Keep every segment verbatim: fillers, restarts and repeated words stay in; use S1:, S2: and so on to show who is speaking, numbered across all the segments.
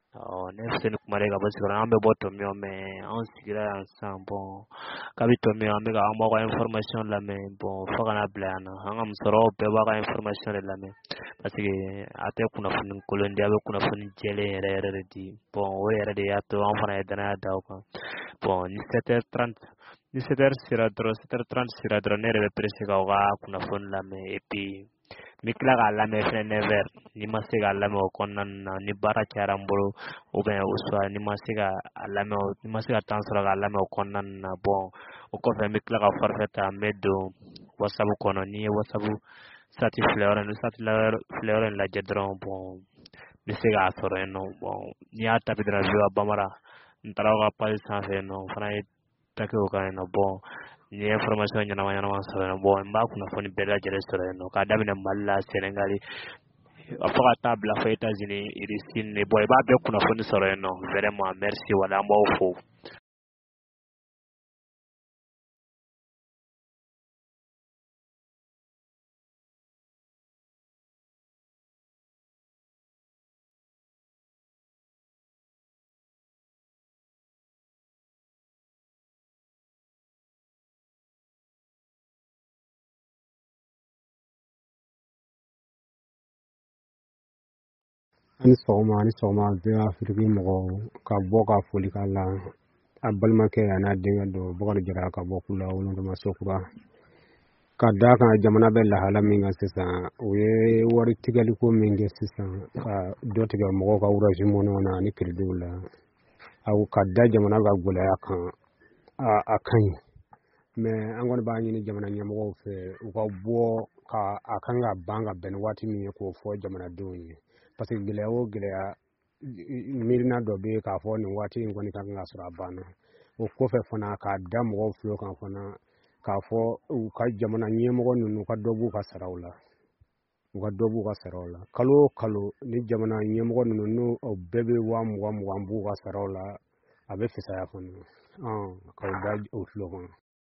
S1: Oh, nefse ni kumarega basi kana ambe boto mio me on sigira ensemble bon kabito mio ambe ga amo ga information la me bon faka na blana hanga msoro be ba ga information la me parce que ate kuna fun kolondi abe kuna fun jele ere ere di bon o ere de yato on fana edana da ko bon ni sept heures trente ni sept heures sira dro sept heures trente sira dro ne rebe presse ga ga kuna fun la me et puis mi kila ka lamɛn fɛnɛ never ni ma se ka lamɛn o kɔnɔna na ni baara cayara n bolo ou bien au soir ni ma se ka a lamɛn ni ma se ka temps sɔrɔ k'a lamɛn o kɔnɔna na bon o kɔfɛ n bɛ tila ka forfait ta n bɛ don whatsapp kɔnɔ ni ye whatsapp sati filɛ yɔrɔ ni sati filɛ yɔrɔ in lajɛ dɔrɔn bon n bɛ se k'a sɔrɔ yen nɔ bon n'i y'a taper dɔrɔn viva bamara n taara o ka page sanfɛ yen nɔ n fana ye take o kan yen nɔ bon ni information ɲɛnama ɲɛnama sɔrɔ yen bon n b'a kunnafoni bɛɛ lajɛlen sɔrɔ yen nɔ k'a daminɛ mali la senegali fo ka taa bila fo états-unis russie ni bon i b'a bɛɛ kunnafoni sɔrɔ yen nɔ vraiment merci wala an b'aw fo
S2: ani sɔgɔma ani sɔgɔma bɛɛ Afiriki mɔgɔw ka bɔ ka foli k'a la a balimakɛ a n'a denkɛ don Bukari Jara ka bɔ Kula Wolonfama Sokura ka d'a kan jamana bɛ lahala min kan sisan o ye wari tigɛliko min kɛ sisan ka dɔ tigɛ mɔgɔw ka orange money na ani crédit la aw ka da jamana ka gɛlɛya kan a a ka ɲi mais an kɔni b'a ɲini jamana ɲɛmɔgɔw fɛ u ka bɔ ka a kan ka ban ka bɛn waati min ye k'o fɔ jamanadenw ye parce que gɛlɛya o gɛlɛya miirina dɔ bɛ yen k'a fɔ nin waati in kɔni ka kan ka sɔrɔ a banna o kɔfɛ fana k'a da mɔgɔw tulo kan fana k'a fɔ u ka jamana ɲɛmɔgɔ ninnu ka dɔ b'u ka saraw la u ka dɔ b'u ka saraw la kalo o kalo ni jamana ɲɛmɔgɔ ninnu n'o bɛɛ bɛ wa mugan mugan b'u ka saraw la a bɛ fisaya fana k'aw da o tulo kan.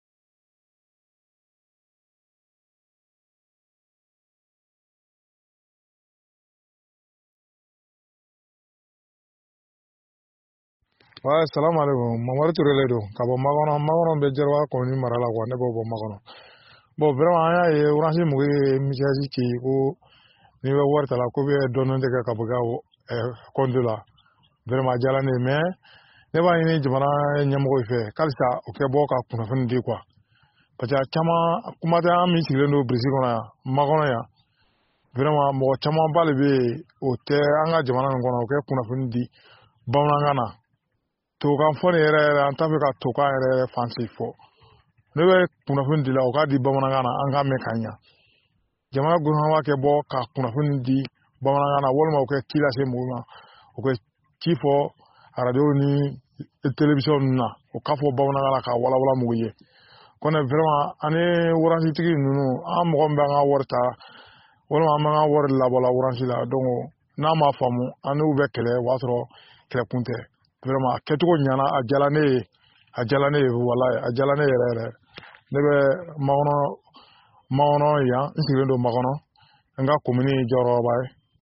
S3: Ouais, salam alaikum. Mamadu Touré le don ka bɔ Makɔnɔ Makɔnɔ bɛ Jɛrɛwa commune mara la quoi ne b'o bɔ Makɔnɔ bon vraiment an y'a ye Orange mɔgɔw ye message ci ko n'i bɛ wari ta la ko bɛ dɔɔnin kɛ ka bɔ i ka compte la vraiment a diyara ne ye mais ne b'a ɲini jamana ɲɛmɔgɔw fɛ halisa o kɛ bɔ ka kunnafoni di quoi parce que a caman kuma tɛ an min sigilen don Brousse kɔnɔ yan Makɔnɔ yan vraiment mɔgɔ caman ba de bɛ yen o tɛ an ka jamana nin kɔnɔ o kɛ kunnafoni di bamanankan na tokan fɔ nin yɛrɛ yɛrɛ an t'a fɛ ka tokan yɛrɛ yɛrɛ fansi fɔ ne bɛ kunnafoni di la o k'a di bamanankan na an k'a mɛn ka ɲa jamana gouvernement b'a kɛ bɔ ka kunnafoni di bamanankan na walima o kɛ ci lase mɔgɔw ma o kɛ ci fɔ radio ni télévision ninnu na o k'a fɔ bamanankan na k'a walawala mɔgɔw ye kɔni vraiment ani Orange tigi ninnu an mɔgɔ min bɛ an ka wari ta walima an bɛ an ka wari labɔ la Orange la donc n'a ma faamu an n'u bɛ kɛlɛ o b'a sɔrɔ kɛlɛkun tɛ vraiment kɛcogo ɲana a diyara ne ye a diyara ne ye walayi a diyara ne yɛrɛ yɛrɛ ne bɛ Makɔnɔ Makɔnɔ yan n sigilen don Makɔnɔ n ka commune ye Jɔyɔrɔba ye.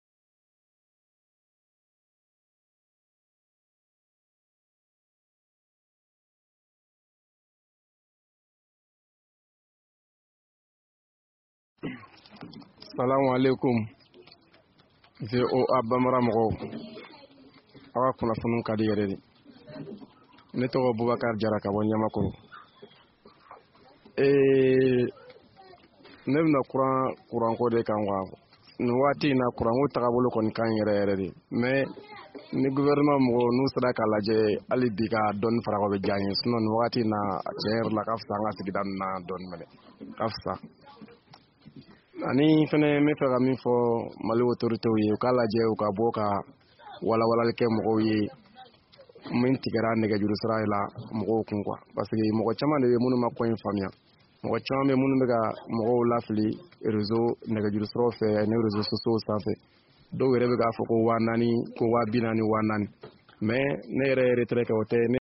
S4: Salamu alaikum V O A Bamara mɔgɔw aw ka kunnafoni ka di yɛrɛ de ne tɔgɔ Bubakari Jara ka bɔ Ɲamakɔrɔ ee ne bɛna kuran kuranko de kan wa nin waati in na kuranko tagabolo kɔni kan yɛrɛ yɛrɛ de mais ni gouvernement mɔgɔw n'u sera k'a lajɛ hali bi ka dɔɔni fara o bɛ diya n ye sinon nin waati in na tiɲɛ yɛrɛ la ka fisa an ka sigida ninnu na dɔɔni mɛnɛ ka fisa ani fɛnɛ n bɛ fɛ ka min fɔ Mali autorités ye u k'a lajɛ u ka bɔ ka walawalali kɛ mɔgɔw ye min tigɛra nɛgɛjuru sira la mɔgɔw kun quoi parce que mɔgɔ caman de bɛ minnu ma ko in faamuya mɔgɔ caman bɛ minnu bɛ ka mɔgɔw lafili réseau nɛgɛjuru siraw fɛ ani réseaux sociaux sanfɛ dɔw yɛrɛ bɛ k'a fɔ ko waa naani ko waa bi naani waa naani mais ne yɛrɛ ye retrait kɛ o tɛ ne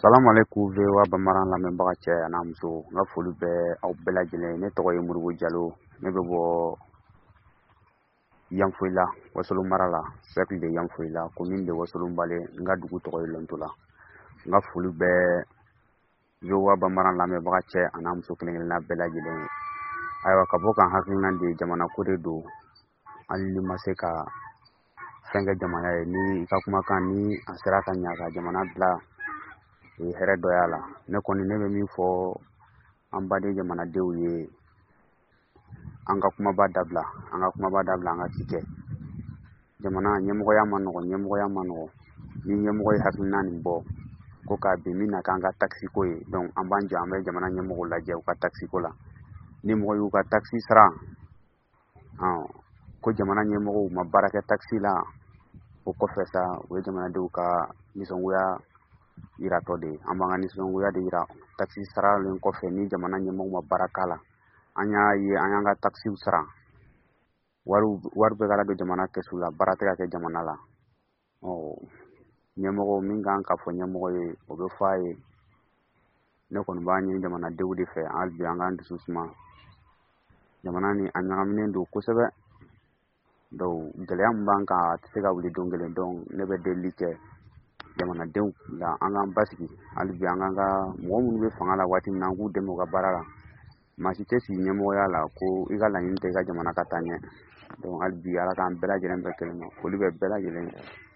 S5: Assalamu alaikum V O A Bamaran lamɛnbaga cɛ n'a muso n ka foli bɛ aw bɛɛ lajɛlen ne tɔgɔ ye Modibo Jalo ne bɛ bɔ Yanfoyila Wasolo mara la cercle de Yanfoyila commune de Wasolo Mbale n ka dugu tɔgɔ ye Lontola n ka foli bɛ V O A Bamaran lamɛnbaga cɛ a n'a muso kelen-kelenna bɛɛ lajɛlen ye ayiwa ka bɔ kan hakilina de jamana ko de don hali ni ma se ka fɛn kɛ jamana ye ni i ka kumakan ni a sera ka ɲa ka jamana bila hɛrɛ dɔ y'a la ne kɔni ne bɛ min fɔ an baden jamanadenw ye an ka kumaba dabila an ka kumaba dabila an ka ci kɛ jamana ɲɛmɔgɔya ma nɔgɔ ɲɛmɔgɔya ma nɔgɔ ni ɲɛmɔgɔ ye hakilina nin bɔ ko k'a bin min na k'an ka taxi ko ye donc an b'an jɔ an bɛ jamana ɲɛmɔgɔw lajɛ u ka taxi ko la ni mɔgɔ y'u ka taxi sara ko jamana ɲɛmɔgɔw ma baara kɛ taxi la o kɔfɛ sa u ye jamanadenw ka nisɔngoya yiratɔ de an b'an ka nisɔngoya de yira taxi saralen kɔfɛ ni jamana ɲɛmɔgɔw ma baara k'a la an y'a ye an y'an ka taxiw sara wari wari bɛ ka don jamana kɛsu la baara tɛ ka kɛ jamana la ɲɛmɔgɔ min kan ka fɔ ɲɛmɔgɔ ye o bɛ fɔ a ye ne kɔni b'a ɲini jamanadenw de fɛ hali bi an k'an dusu suma jamana ni a ɲagaminen don kosɛbɛ donc gɛlɛya min b'an kan a tɛ se ka wuli don kelen donc ne bɛ delili kɛ jamanadenw la an k'an basigi hali bi an k'an ka mɔgɔ minnu bɛ fanga la waati min na an k'u dɛmɛ u ka baara la maa si tɛ sigi ɲɛmɔgɔya la ko i ka laɲini tɛ i ka jamana ka taa ɲɛ donc hali bi ala k'an bɛɛ lajɛlen bɛɛ kelen ma foli bɛ bɛɛ lajɛlen